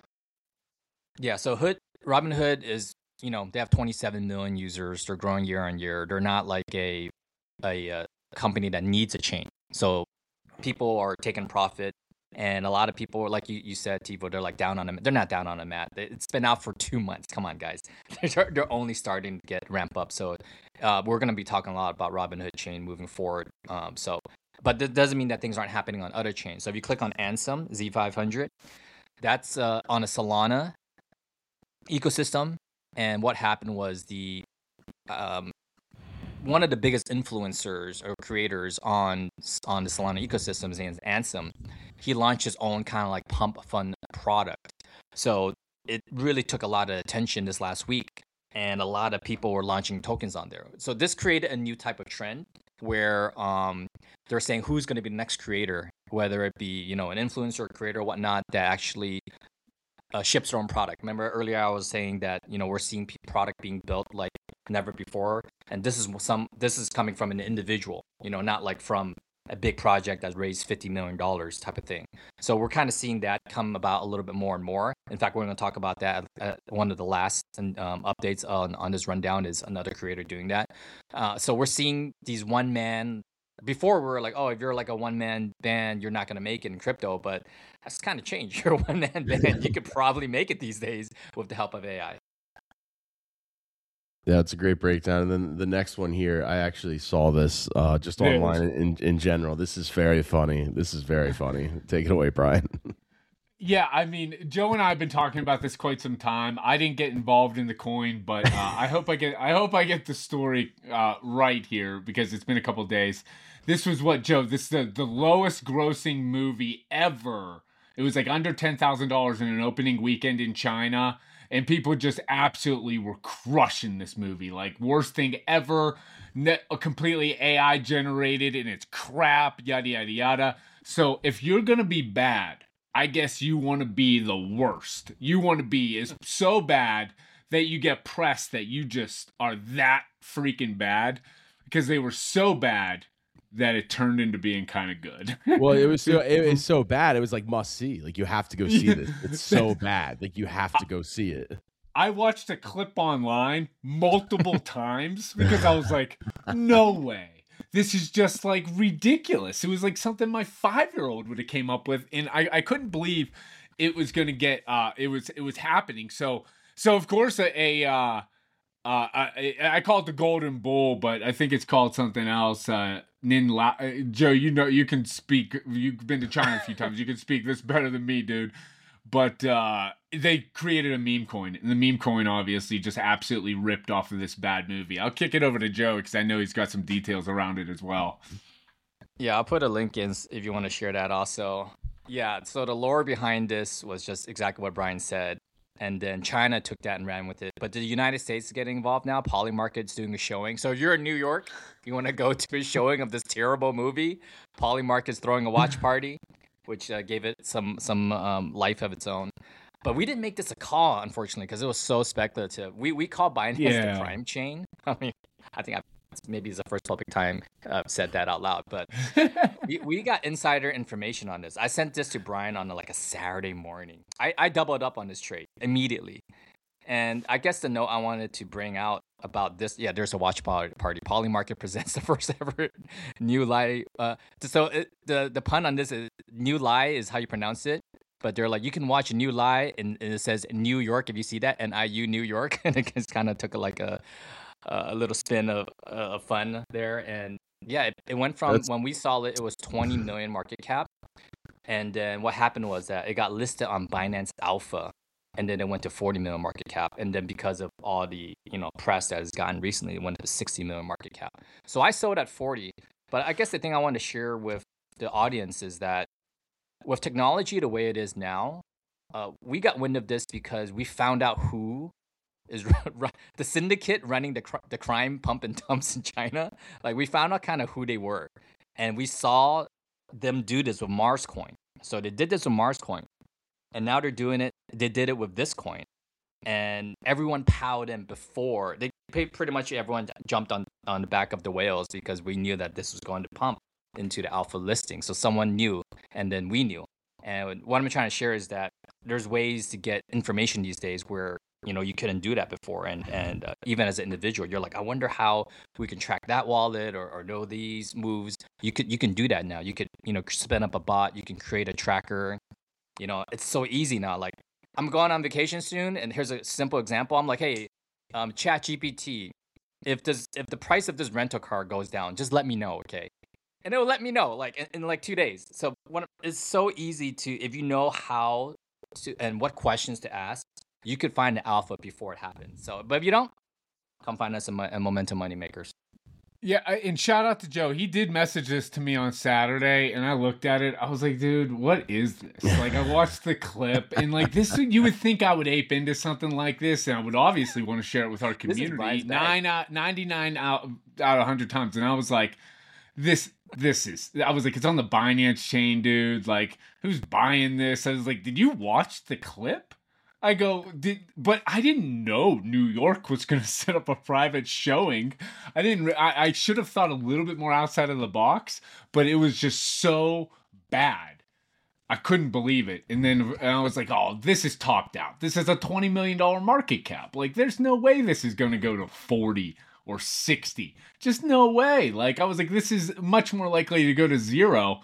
Yeah, so Hood Robinhood is, you know, they have twenty-seven million users. They're growing year on year. They're not like a a, a company that needs a chain. So people are taking profit. And a lot of people, like you, you said, Tivo, they're like down on them. They're not down on a mat. It's been out for two months. Come on, guys. They're, they're only starting to get ramp up. So uh, we're going to be talking a lot about Robinhood chain moving forward. Um, so, but that doesn't mean that things aren't happening on other chains. So if you click on Ansem, Z five hundred, that's uh, on a Solana ecosystem. And what happened was the um, one of the biggest influencers or creators on on the Solana ecosystem, his name is Ansem. He launched his own kind of like pump fund product. So it really took a lot of attention this last week, and a lot of people were launching tokens on there. So this created a new type of trend where um, they're saying who's going to be the next creator, whether it be you know an influencer or creator or whatnot that actually uh, ships their own product. Remember earlier I was saying that you know we're seeing p- product being built like never before, and this is some this is coming from an individual, you know, not like from a big project that raised fifty million dollars type of thing. So we're kind of seeing that come about a little bit more and more. In fact, we're going to talk about that. At one of the last um, updates on, on this rundown is another creator doing that. Uh, so we're seeing these one man. Before we were like, oh, if you're like a one man band, you're not going to make it in crypto. But that's kind of changed. You're a one man band. You could probably make it these days with the help of A I. Yeah, it's a great breakdown. And then the next one here, I actually saw this uh, just online in, in general. This is very funny. This is very funny. Take it away, Brian. Yeah, I mean, Joe and I have been talking about this quite some time. I didn't get involved in the coin, but uh, I hope I get I hope I get the story uh, right here because it's been a couple days. This was what, Joe? This is the, the lowest grossing movie ever. It was like under ten thousand dollars in an opening weekend in China. And people just absolutely were crushing this movie. Like, worst thing ever, ne- completely A I generated, and it's crap, yada, yada, yada. So if you're going to be bad, I guess you want to be the worst. You want to be is so bad that you get pressed that you just are that freaking bad because they were so bad that it turned into being kind of good. Well, it was so it was so bad. It was like must see. Like you have to go see this. It's so bad. Like you have to go see it. I watched a clip online multiple times because I was like, no way. This is just like ridiculous. It was like something my five-year-old would have came up with, and I, I couldn't believe it was gonna get uh it was it was happening. So so of course a, a uh uh I, I call it the Golden Bull, but I think it's called something else. Uh Nin La uh, Joe, you know you can speak. You've been to China a few times. You can speak this better than me, dude. But uh, they created a meme coin, and the meme coin obviously just absolutely ripped off of this bad movie. I'll kick it over to Joe because I know he's got some details around it as well. Yeah, I'll put a link in if you want to share that also. Yeah, so the lore behind this was just exactly what Brian said. And then China took that and ran with it. But the United States is getting involved now. Polymarket's doing a showing. So if you're in New York, you want to go to a showing of this terrible movie, Polymarket's throwing a watch party, which uh, gave it some some um, life of its own. But we didn't make this a call, unfortunately, because it was so speculative. We we call Binance Yeah. the Prime chain, I mean, I think I maybe it's the first public time I've said that out loud, but we, we got insider information on this. I sent this to Brian on a, like a Saturday morning. I, I doubled up on this trade immediately. And I guess the note I wanted to bring out about this, yeah, there's a watch party. Polymarket presents the first ever New Lie. Uh, so it, the the pun on this is New Lie is how you pronounce it. But they're like, you can watch New Lie, and, and it says New York if you see that, N I U New York, and it just kind of took a, like a a little spin of uh, of fun there. And yeah, it, it went from That's... when we saw it, it was twenty million market cap, and then what happened was that it got listed on Binance Alpha. And then it went to forty million market cap. And then because of all the, you know, press that has gotten recently, it went to sixty million market cap. So I sold at forty. But I guess the thing I want to share with the audience is that with technology the way it is now, uh, we got wind of this because we found out who is the syndicate running the, cr- the crime pump and dumps in China. Like, we found out kind of who they were. And we saw them do this with Mars Coin. So they did this with Mars Coin. And now they're doing it. They did it with this coin, and everyone powed in before. They pretty much everyone jumped on, on the back of the whales because we knew that this was going to pump into the alpha listing. So someone knew, and then we knew. And what I'm trying to share is that there's ways to get information these days where, you know, you couldn't do that before. And and uh, even as an individual, you're like, I wonder how we can track that wallet or, or know these moves. You could you can do that now. You could, you know, spin up a bot. You can create a tracker. You know, it's so easy now. Like, I'm going on vacation soon, and here's a simple example. I'm like, hey, um, ChatGPT, if this if the price of this rental car goes down, just let me know, okay? And it will let me know, like in, in like two days. So when, it's so easy to, if you know how to and what questions to ask, you could find the alpha before it happens. So, but if you don't, come find us in, in Momentum Moneymakers. Yeah, and shout out to Joe. He did message this to me on Saturday, and I looked at it. I was like, dude, what is this? Like, I watched the clip, and like this, you would think I would ape into something like this, and I would obviously want to share it with our community. Nine out, ninety-nine out out of one hundred times, and I was like, this, this is. I was like, it's on the Binance chain, dude. Like, who's buying this? I was like, did you watch the clip? I go, did, but I didn't know New York was going to set up a private showing. I didn't, I, I should have thought a little bit more outside of the box, but it was just so bad. I couldn't believe it. And then and I was like, oh, this is topped out. This is a twenty million dollars market cap. Like, there's no way this is going to go to forty or sixty. Just no way. Like, I was like, this is much more likely to go to zero.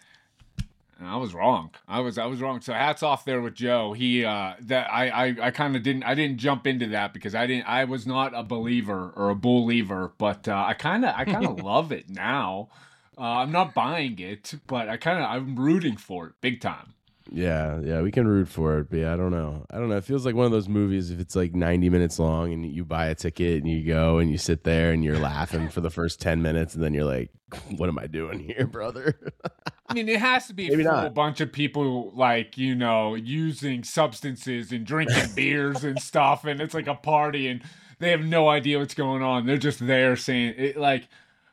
And I was wrong. I was I was wrong. So hats off there with Joe. He uh that I I, I kind of didn't I didn't jump into that because I didn't I was not a believer or a believer, but uh, I kind of I kind of love it now. Uh, I'm not buying it, but I kind of I'm rooting for it big time. Yeah, yeah, we can root for it, but yeah, I don't know. I don't know. It feels like one of those movies if it's like ninety minutes long and you buy a ticket and you go and you sit there and you're laughing for the first ten minutes and then you're like, what am I doing here, brother? I mean, it has to be Maybe for not. a bunch of people like, you know, using substances and drinking beers and stuff, and it's like a party and they have no idea what's going on. They're just there saying it like,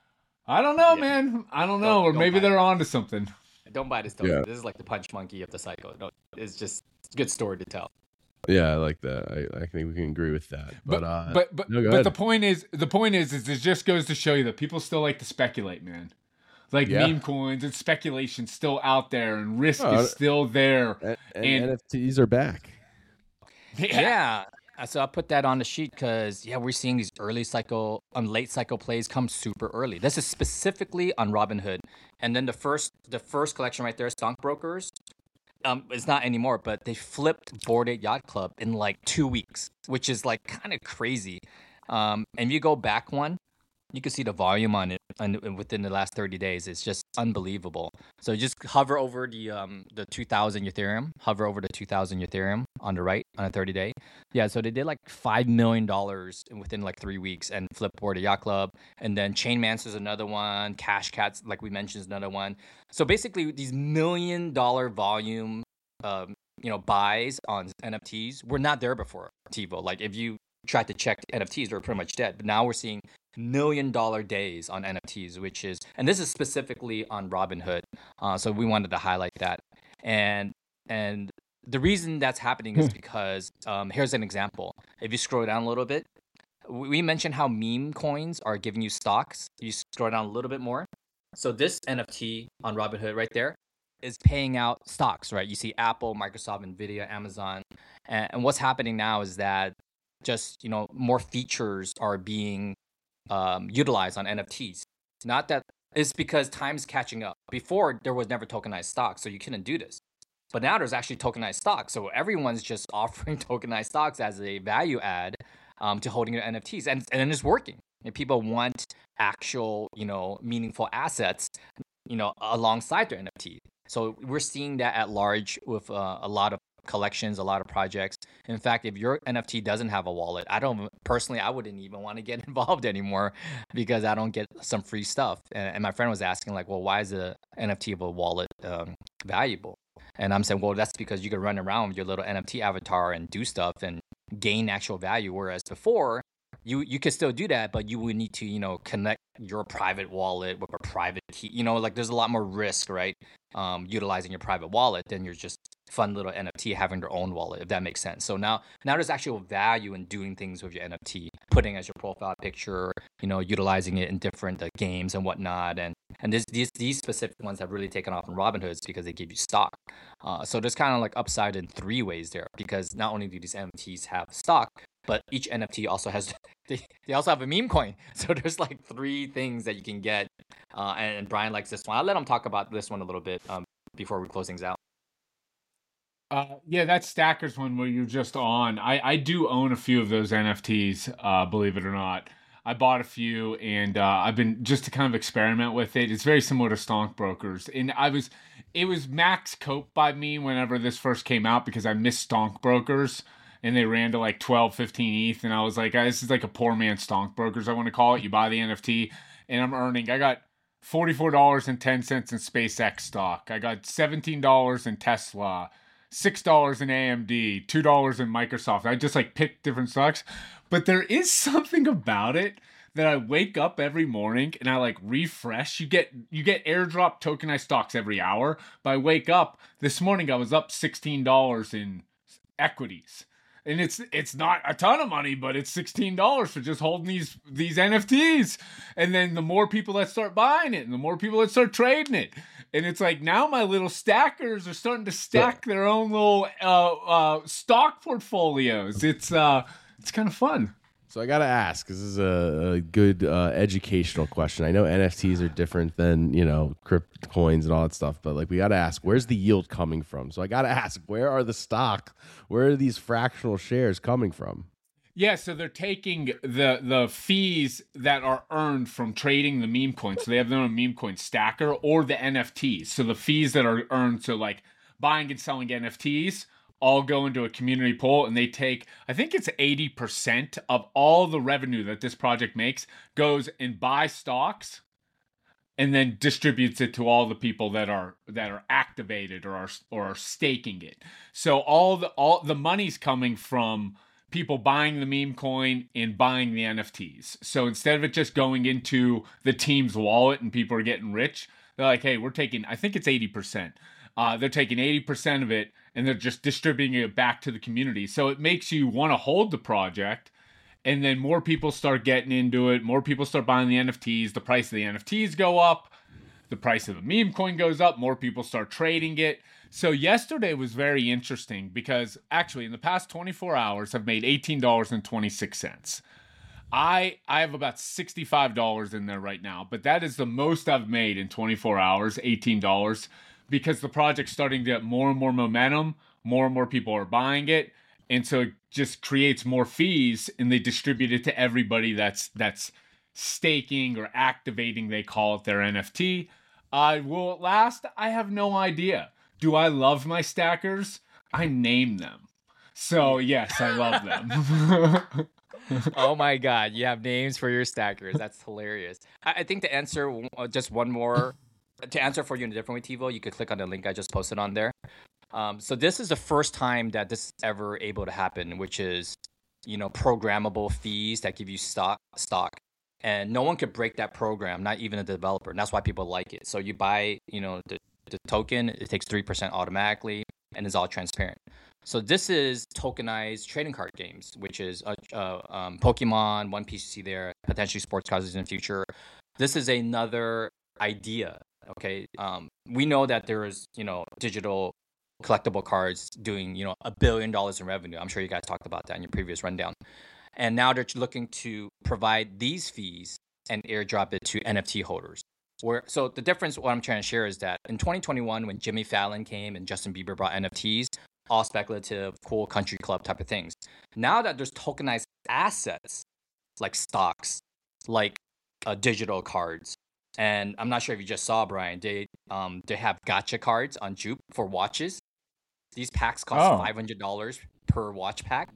I don't know, yeah. man. I don't know. Don't, or don't maybe they're onto something. Don't buy this story. Yeah. This is like the punch monkey of the cycle. No, it's just a good story to tell. Yeah, I like that. I, I think we can agree with that. But but uh, but but, no, but the point is the point is is it just goes to show you that people still like to speculate, man. Like yeah. meme coins and speculation still out there, and risk oh, is still there. And, and, and N F Ts are back. Yeah. yeah. So I put that on the sheet because, yeah, we're seeing these early cycle, um, late cycle plays come super early. This is specifically on Robinhood. And then the first the first collection right there, Stockbrokers, um, it's not anymore, but they flipped Bored Ape Yacht Club in like two weeks, which is like kind of crazy. Um, and if you go back one, you can see the volume on it and within the last thirty days. It's just unbelievable. So just hover over the um the two thousand Ethereum, hover over the two thousand Ethereum on the right on a thirty day. Yeah, so they did like five million dollars within like three weeks and flipped Bored Ape Yacht Club. And then Chainmancer's another one. Cash Cats, like we mentioned, is another one. So basically these million dollar volume um you know buys on N F Ts were not there before TiVo. Like if you tried to check N F Ts, they're pretty much dead. But now we're seeing million dollar days on N F Ts, which is, and this is specifically on Robinhood. Uh, so we wanted to highlight that. And and the reason that's happening is because um, here's an example. If you scroll down a little bit, we mentioned how meme coins are giving you stocks. You scroll down a little bit more. So this N F T on Robinhood right there is paying out stocks, right? You see Apple, Microsoft, Nvidia, Amazon. And, and what's happening now is that just, you know, more features are being um, utilized on N F Ts. Not that it's because time's catching up. Before, there was never tokenized stocks, so you couldn't do this. But now there's actually tokenized stocks. So everyone's just offering tokenized stocks as a value add um, to holding their N F Ts. And, and it's working. And people want actual, you know, meaningful assets, you know, alongside their N F T. So we're seeing that at large with uh, a lot of collections, a lot of projects. In fact, if your N F T doesn't have a wallet, I don't personally, I wouldn't even want to get involved anymore because I don't get some free stuff. And, and my friend was asking like, well, why is the N F T of a wallet um, valuable? And I'm saying, well, that's because you can run around with your little N F T avatar and do stuff and gain actual value. Whereas before, you you could still do that, but you would need to, you know, connect your private wallet with a private key. You know, like there's a lot more risk, right? Um, utilizing your private wallet than you're just fun little N F T having their own wallet, if that makes sense. So now, now there's actual value in doing things with your N F T, putting as your profile picture, you know, utilizing it in different uh, games and whatnot. And and this, these these specific ones have really taken off in Robinhood because they give you stock. Uh, so there's kind of like upside in three ways there, because not only do these N F Ts have stock, but each N F T also has, they, they also have a meme coin. So there's like three things that you can get. Uh, and, and Brian likes this one. I'll let him talk about this one a little bit um, before we close things out. Uh, yeah, that Stackers one where you're just on. I, I do own a few of those N F Ts, uh, believe it or not. I bought a few, and uh, I've been just to kind of experiment with it. It's very similar to Stonkbrokers. And I was, it was max cope by me whenever this first came out because I missed Stonkbrokers. And they ran to like twelve, fifteen E T H. And I was like, this is like a poor man's Stonkbrokers, I want to call it. You buy the N F T, and I'm earning, I got forty-four dollars and ten cents in SpaceX stock. I got seventeen dollars in Tesla, six dollars in A M D, two dollars in Microsoft. I just like picked different stocks. But there is something about it that I wake up every morning and I like refresh. You get you get airdrop tokenized stocks every hour. But I wake up, this morning I was up sixteen dollars in equities. And it's it's not a ton of money, but it's sixteen dollars for just holding these these N F Ts. And then the more people that start buying it, and the more people that start trading it. And it's like now my little stackers are starting to stack their own little uh, uh, stock portfolios. It's uh, it's kind of fun. So I got to ask, this is a, a good uh, educational question. I know N F Ts are different than, you know, crypto coins and all that stuff, but like we got to ask, where's the yield coming from? So I got to ask, where are the stock? Where are these fractional shares coming from? Yeah, so they're taking the the fees that are earned from trading the meme coins. So they have their own meme coin stacker or the N F Ts. So the fees that are earned, so like buying and selling N F Ts, all go into a community pool, and they take, I think it's eighty percent of all the revenue that this project makes goes and buys stocks and then distributes it to all the people that are that are activated or are or are staking it. So all the all the money's coming from people buying the meme coin and buying the N F Ts. So instead of it just going into the team's wallet and people are getting rich, they're like, hey, we're taking, I think it's eighty percent. Uh, they're taking eighty percent of it and they're just distributing it back to the community. So it makes you want to hold the project, and then more people start getting into it. More people start buying the N F Ts. The price of the N F Ts go up. The price of the meme coin goes up. More people start trading it. So yesterday was very interesting because actually in the past twenty-four hours, I've made eighteen dollars and twenty-six cents. I I have about sixty-five dollars in there right now, but that is the most I've made in twenty-four hours, eighteen dollars. Because the project's starting to get more and more momentum, more and more people are buying it, and so it just creates more fees, and they distribute it to everybody that's that's staking or activating, they call it, their N F T. Uh, will it last? I have no idea. Do I love my stackers? I name them. So yes, I love them. Oh my God, you have names for your stackers. That's hilarious. I, I think to answer uh, just one more, to answer for you in a different way, Tivo, you could click on the link I just posted on there. Um, so this is the first time that this is ever able to happen, which is, you know, programmable fees that give you stock stock. And no one could break that program, not even a developer. And that's why people like it. So you buy, you know, the, the token, it takes three percent automatically, and it's all transparent. So this is tokenized trading card games, which is uh, uh, um, Pokemon, One Piece, you see there, potentially sports cards in the future. This is another idea. Okay, um, we know that there is, you know, digital collectible cards doing, you know, a billion dollars in revenue. I'm sure you guys talked about that in your previous rundown. And now they're looking to provide these fees and airdrop it to N F T holders. Where so the difference, what I'm trying to share is that in twenty twenty-one, when Jimmy Fallon came and Justin Bieber brought N F Ts, all speculative, cool country club type of things. Now that there's tokenized assets like stocks, like uh, digital cards, and I'm not sure if you just saw, Brian, they um they have gacha cards on Jupe for watches. These packs cost Oh. five hundred dollars per watch pack.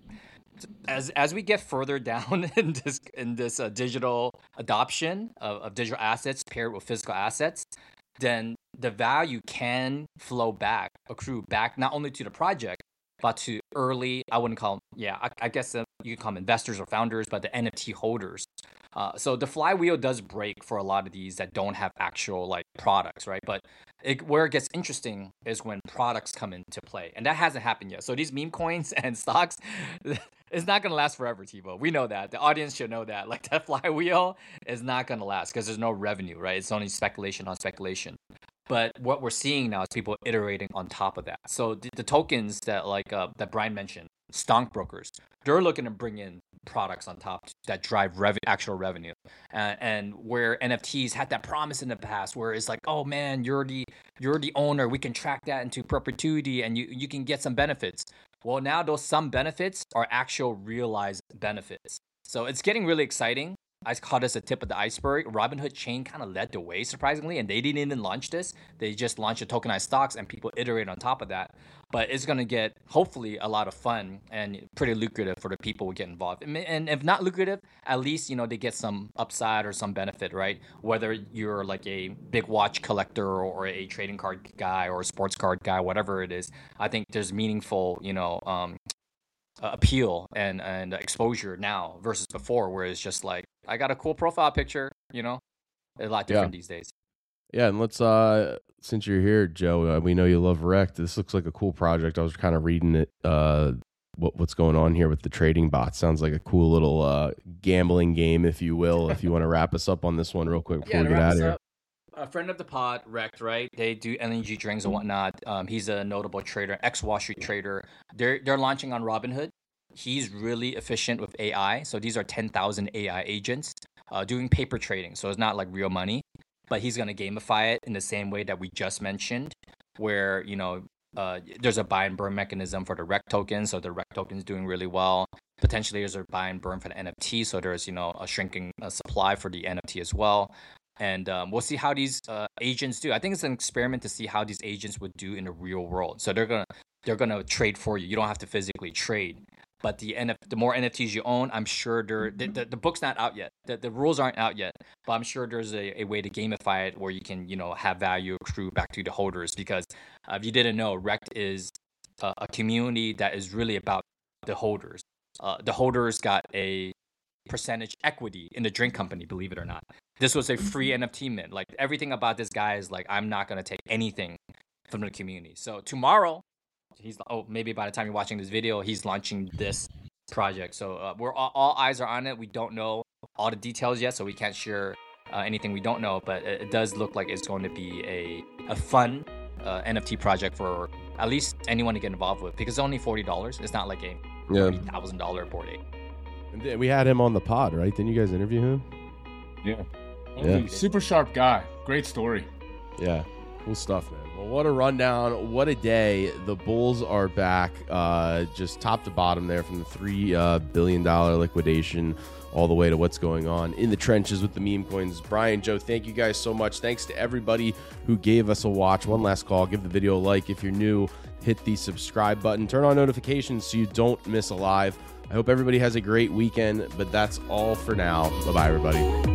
As as we get further down in this in this uh, digital adoption of, of digital assets paired with physical assets, then the value can flow back, accrue back not only to the project, but to early, I wouldn't call them, yeah, I, I guess uh, you can call them investors or founders, but the N F T holders. Uh, so the flywheel does break for a lot of these that don't have actual like products, right? But it, where it gets interesting is when products come into play, and that hasn't happened yet. So these meme coins and stocks, it's not gonna last forever, Thibaut. We know that. The audience should know that. Like that flywheel is not gonna last because there's no revenue, right? It's only speculation on speculation. But what we're seeing now is people iterating on top of that. So the, the tokens that like uh, that Brian mentioned, stockbrokers, they're looking to bring in products on top that drive rev- actual revenue. Uh, and where N F Ts had that promise in the past, where it's like, oh man, you're the you're the owner, we can track that into perpetuity, and you you can get some benefits. Well, now those some benefits are actual realized benefits. So it's getting really exciting. I caught this a tip of the iceberg. Robinhood Chain kind of led the way, surprisingly, and they didn't even launch this. They just launched the tokenized stocks, and people iterate on top of that. But it's going to get, hopefully, a lot of fun and pretty lucrative for the people who get involved. And if not lucrative, at least, you know, they get some upside or some benefit, right? Whether you're like a big watch collector or a trading card guy or a sports card guy, whatever it is, I think there's meaningful, you know, um, Uh, appeal and and exposure now versus before, where it's just like, I got a cool profile picture, you know, a lot different yeah. these days. Yeah, and let's uh since you're here, Joe, uh, we know you love Rekt. This looks like a cool project. I was kind of reading it. Uh, what what's going on here with the trading bots? Sounds like a cool little uh gambling game, if you will. If you want to wrap us up on this one real quick before yeah, we get out of here. Up. A friend of the pod, Rekt, right? They do energy drinks and whatnot. Um, he's a notable trader, ex-Wall Street trader. They're they're launching on Robinhood. He's really efficient with A I. So these are ten thousand A I agents uh, doing paper trading. So it's not like real money, but he's going to gamify it in the same way that we just mentioned, where, you know, uh, there's a buy and burn mechanism for the Rekt token. So the Rekt token is doing really well. Potentially there's a buy and burn for the N F T. So there's, you know, a shrinking uh, supply for the N F T as well. And um, we'll see how these uh, agents do. I think it's an experiment to see how these agents would do in the real world. So they're gonna they're gonna trade for you. You don't have to physically trade. But the N F, the more N F Ts you own, I'm sure there the, the, the book's not out yet. The, the rules aren't out yet. But I'm sure there's a, a way to gamify it where you can, you know, have value accrue back to the holders. Because uh, if you didn't know, Rekt is a, a community that is really about the holders. Uh, the holders got a percentage equity in the drink company, believe it or not. This was a free N F T mint. Like, everything about this guy is like, I'm not going to take anything from the community. So tomorrow, he's oh maybe by the time you're watching this video, he's launching this project. So uh, we're all, all eyes are on it. We don't know all the details yet, so we can't share uh, anything we don't know. But it, it does look like it's going to be a a fun uh, N F T project for at least anyone to get involved with, because it's only forty dollars. It's not like a forty thousand yeah. dollar board ape. And we had him on the pod, right? Didn't you guys interview him? Yeah. Yeah. Super sharp guy. Great story. Yeah. Cool stuff, man. Well, what a rundown. What a day. The Bulls are back, uh, just top to bottom there, from the three uh, billion dollars liquidation all the way to what's going on in the trenches with the meme coins. Brian, Joe, thank you guys so much. Thanks to everybody who gave us a watch. One last call. Give the video a like. If you're new, hit the subscribe button. Turn on notifications so you don't miss a live. I hope everybody has a great weekend, but that's all for now. Bye-bye, everybody.